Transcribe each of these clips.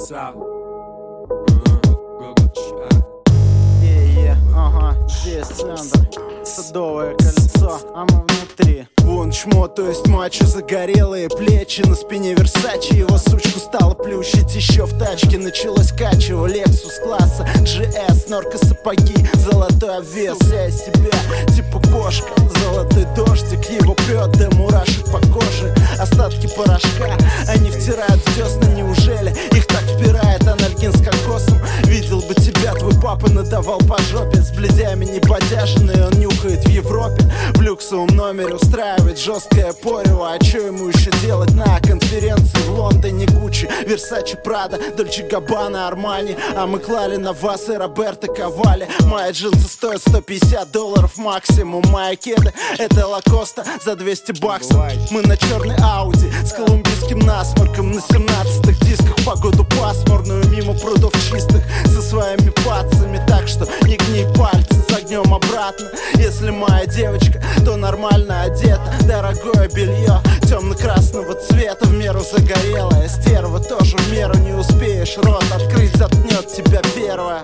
Здесь центр, Садовое кольцо, а мы внутри. Вон чмо, то есть мачо, загорелые плечи. На спине Версачи, его сучку стало плющить. Еще в тачке началось качево. Lexus класса GS, норка сапоги, золотой обвес. Я из себя, типа кошка, золотой дождик. Его прет до мурашек по коже. Остатки порошка, они втирают в десна. Неужели их так впирает анальгин с кокосом? Видел бы тебя, твой папа надавал по жопе. С бледями не подяженный, он нюхает в Европе. В люксовом номере устраивает жесткое порево. А что ему еще делать на конференции в Лондоне? Гуччи, Версачи, Прада, Дольче Габбана, Армани. А мы клали на вас и Роберто Кавали. Мои джинсы стоят $150 максимум. Мои кеды — это Лакоста за $200. Мы на черной Ауди с колумбийским насморком. На 17-х дисках погоду пасмурную. Мимо прудов чистых со своими пацами. Так что не гни пальцы, загнем обратно. Если моя девочка, то нормально одета. Дорогое белье темно-красного цвета, в меру загорелая. Стерва тоже в меру, не успеешь рот открыть, заткнет тебя первая.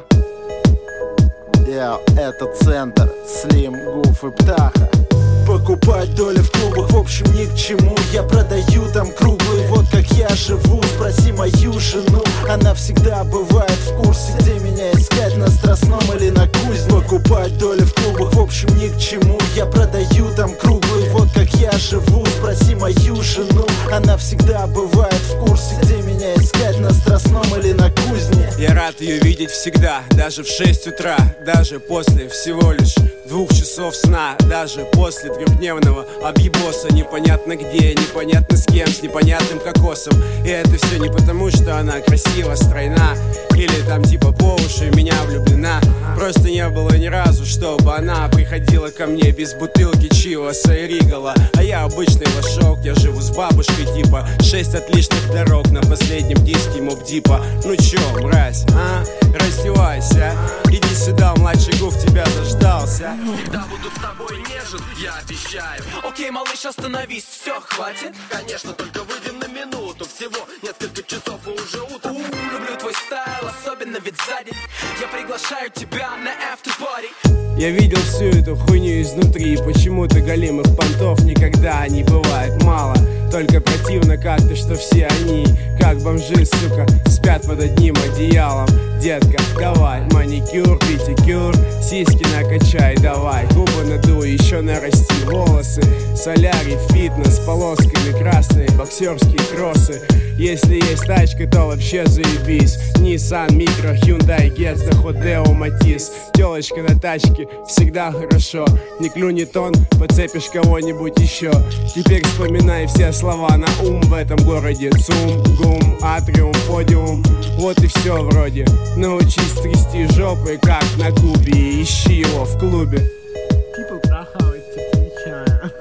Это центр, Слим, Гуф и Птаха. Покупать доли в клубах, в общем, ни к чему. Я продаю там круглые, вот как я живу. Спроси мою жену, она всегда бывает в курсе, где меня искать, на Страстном или на Кузне. Покупать доли в клубах, в общем, ни к чему. Я продаю там круглые, вот как я живу. Спроси мою жену, она всегда бывает в курсе, где меня искать, на Страстном или на Кузне. Я рад ее видеть всегда, даже в 6 утра, даже после всего лишь 2 часов сна, даже после 3-дневного объебоса. Непонятно где, непонятно с кем, с непонятным кокосом. И это все не потому, что она красива, стройна, или там типа по уши меня влюблена. Просто не было ни разу, чтобы она приходила ко мне без бутылки Чиваса и Ригала. А я обычный лошок, я живу с бабушкой типа 6 отличных дорог на последнем диске Моб Дипа. Ну чё, мразь, а? Раздевайся, иди сюда, младший Гуф тебя заждался. Всегда буду с тобой нежен, я обещаю. Окей, малыш, остановись, все, хватит? Конечно, только выйдем на минуту. Всего несколько часов и уже утро. Люблю твой стайл, особенно ведь сзади. Я приглашаю тебя на after-party. Я видел всю эту хуйню изнутри. Почему-то голимых понтов никогда не бывает мало. Только противно как-то, что все они, как бомжи, сука, спят под одним одеялом. Детка, давай, маникюр, педикюр, сиськи накачай, давай, губы надуй, еще нарасти волосы. Солярий, фитнес, полосками красные, боксерские кроссы. Если есть тачка, то вообще заебись. Nissan Micro, Hyundai Getza, Hodeo, Matiz. Телочка на тачке, всегда хорошо. Не клюнет он, подцепишь кого-нибудь еще. Теперь вспоминай все слова на ум в этом городе. Цум, гум, атриум, подиум. Вот и все вроде. Научись трясти жопой, как на Кубе, и ищи его в клубе. People трахаются, нечаянно.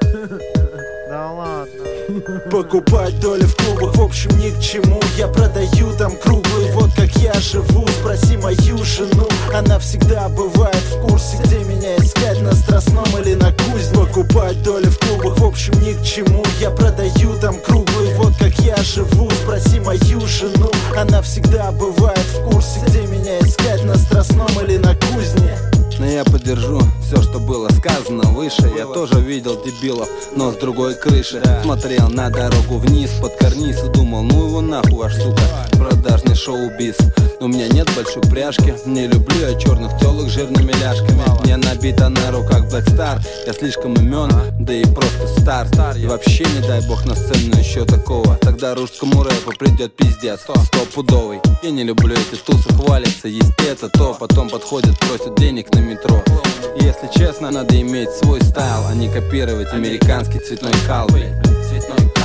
Да ладно. Покупать доли в клубах, в общем, ни к чему. Я продаю там круглые, вот как я живу. Спроси мою жену, она всегда бывает в курсе, где меня искать, на Страстном или на Кузне. Покупать доли в клубах, в общем, ни к чему. Я продаю там круглые, вот как я живу. Спроси мою жену, она всегда бывает в курсе, где меня искать, на Страстном или на Кузне. Но я поддержу все, что было сказано выше. Я тоже видел дебилов, но с другой крыши. Смотрел на дорогу вниз, под карниз и думал, ну его нахуй, ваш сука, продажный шоу-биз. У меня нет большой пряжки, не люблю я черных телок с жирными ляжками. Мне набито на руках Black Star, я слишком умен, да и просто стар. И вообще не дай бог на сцену еще такого. Тогда русскому рэпу придет пиздец, стопудовый. Я не люблю эти тусы, хвалятся, есть это то. Потом подходят, просят денег на метро. И если честно, надо иметь свой стайл, а не копировать американский цветной кал, блядь.